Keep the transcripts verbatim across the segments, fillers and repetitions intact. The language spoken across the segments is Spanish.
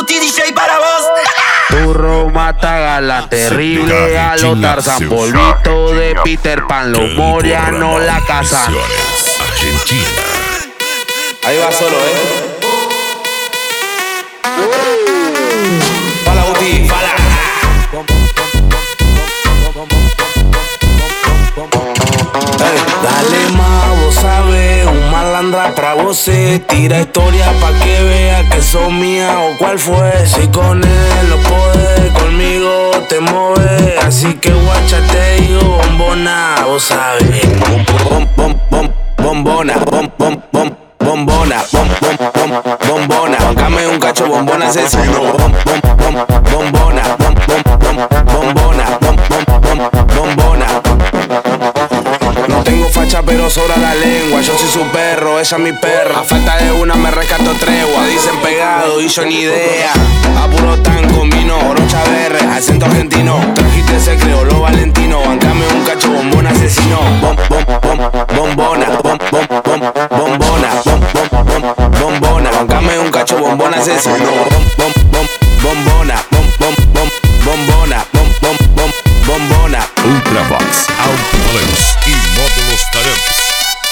Guti D J para vos. Turro mata gala terrible a lo Tarzan, polvito de Peter Pan, los Moriano la casa. Argentina. Ahí va solo, eh. Fala, Guti, fala. Hey, dale más, vos sabés, un malandra pra vos se tira historia pa' que vea que son mía o cuál fue. Si con él lo podés, conmigo te mueves. Así que guachate y bombona, vos sabés. Bom, bom, bom, bom, bombona, bom, bom, bom, bombona, bom, bom, bom, bombona. Bancame un cacho bombona asesino. Bom, bom, bom, bombona, bom, bom, bom, bombona, bom, bom, bom, bombona. No tengo facha pero sobra la lengua. Yo soy su perro, ella es mi perra. A falta de una me rescato tregua. Dicen pegado y yo ni idea. A puro tanco, vino, orocha verde, acento argentino. Trajiste ese creolo valentino. Bancame un cacho bombón asesino. Bom, bom, bom, bombona, bom, bom, bom, bombona, bom, bom, bom, bombona. Bancame un cacho bombón asesino. Bom, bom, bom, bombona, bom, bom, bom, bombona, bom, bom, bom, bombona. Ultravox, Outplanos y módulos Taramps.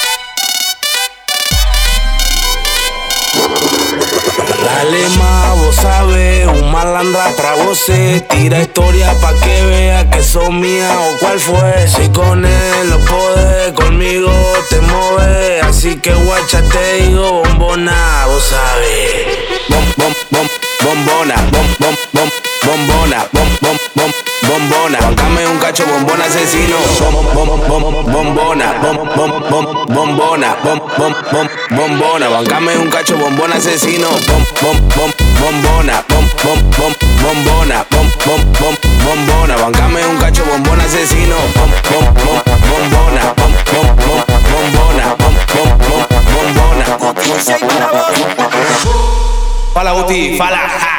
Dale más, vos sabés, un malandra pra vos se tira historia pa' que vea que son mía o cuál fue. Si con él lo podés, conmigo te mueves. Así que guachate y bombona, vos sabés. Bom, bom, bom, bombona, bom, bom, bom, bombona, bom, bom, bom, bombona. Bancame un cacho bombón asesino. Bom, bom, bom, bombona, bom, bom, bom, bombona, bom, bom, bom, bombona. Bancame un cacho bombón asesino. Bom, bom, bom, bombona, bom, bom, bom, bombona, bom, bom, bom, bombona. Bancame un cacho bombón asesino. Bom, bom, bom, bombona, bom, bom, bom, bombona, bom, bom, bom, bombona. Guti D J para vos. Fala, Guti, fala.